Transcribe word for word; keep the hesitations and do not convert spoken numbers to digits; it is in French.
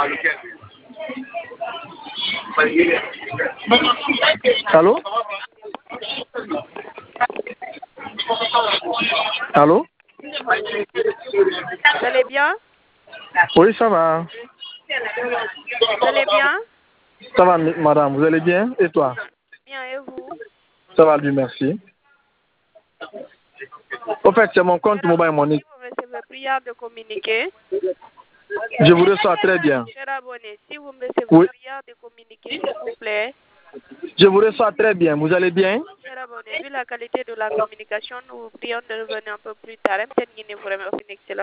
Allô? Allô? Vous allez bien? Oui, ça va. Vous allez bien? Ça va, madame, vous allez bien? Et toi? Bien, et vous? Ça va, Dieu merci. Au fait, c'est mon compte Cher mobile abonné, money. si vous recevez prière de communiquer. Je vous reçois très bien. Cher abonné, si vous me recevez Oui. prière de communiquer, s'il vous plaît. Je vous reçois très bien. Vous allez bien? Cher abonné, vu la qualité de la communication, nous vous prions de revenir un peu plus tard. Peut-être qu'il ne vous remet au excellent.